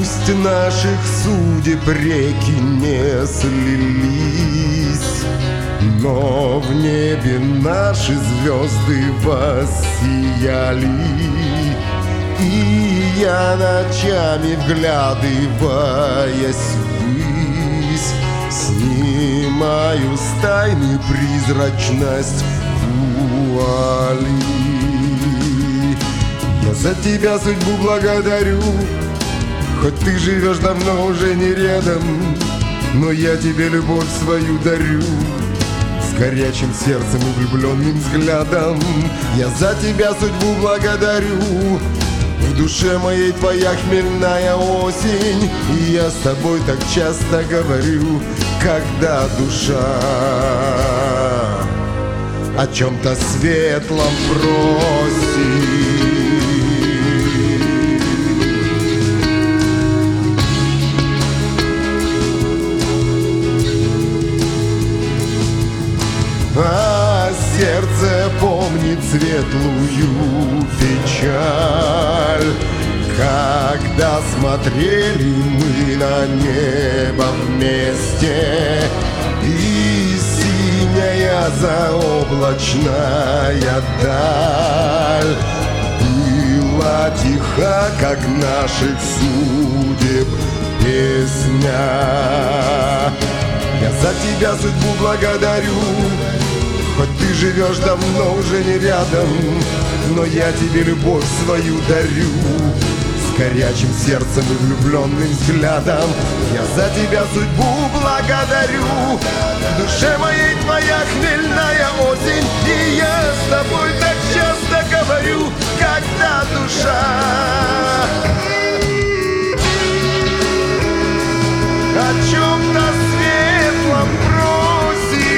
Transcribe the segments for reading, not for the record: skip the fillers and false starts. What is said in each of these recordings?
Пусть наших судеб реки не слились, но в небе наши звезды воссияли. И я ночами, вглядываясь ввысь, снимаю с тайны призрачность вуали. Я за тебя судьбу благодарю, хоть ты живешь давно уже не рядом, но я тебе любовь свою дарю. С горячим сердцем и влюбленным взглядом я за тебя судьбу благодарю. В душе моей твоя хмельная осень, и я с тобой так часто говорю, когда душа о чем-то светлом просит. А сердце помнит светлую печаль, когда смотрели мы на небо вместе, и синяя заоблачная даль была тиха, как наших судеб песня. Я за тебя судьбу благодарю, хоть ты живешь давно уже не рядом, но я тебе любовь свою дарю. С горячим сердцем и влюбленным взглядом я за тебя судьбу благодарю. В душе моей твоя хмельная осень, и я с тобой так часто говорю, когда душа о чем-то светлом просит.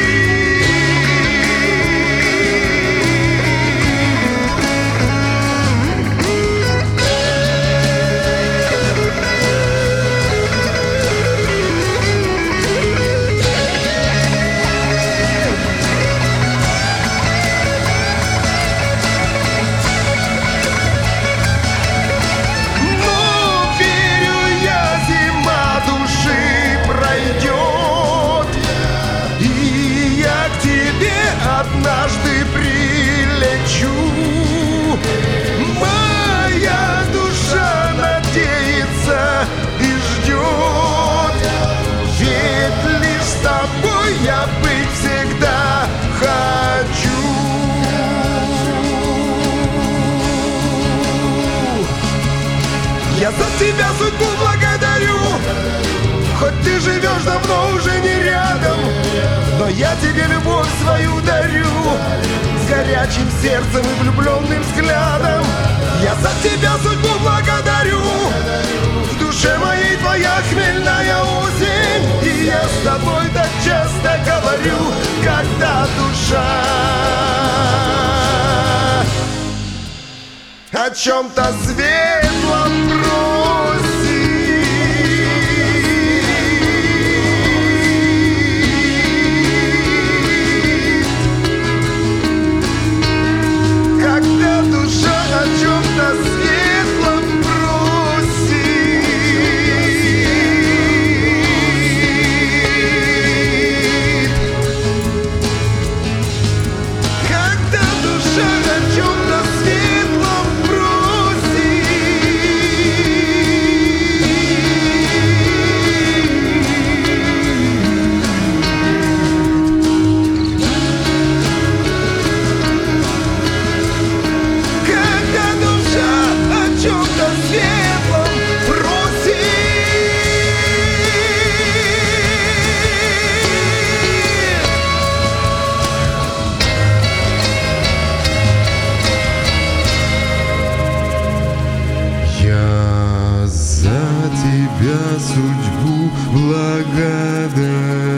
Однажды прилечу, моя душа надеется и ждет, ведь лишь с тобой я быть всегда хочу. Я за тебя судьбу благодарю, хоть ты живешь давно уже не рядом, но я тебе любовь свою дарю. С горячим сердцем и влюбленным взглядом я за тебя судьбу благодарю. В душе моей твоя хмельная осень, и я с тобой так часто говорю, когда душа о чем-то светлом просит. Когда душа о чем-то светлом просит. Когда душа о чем-то светлом просит. Я за тебя судьбу благодарю.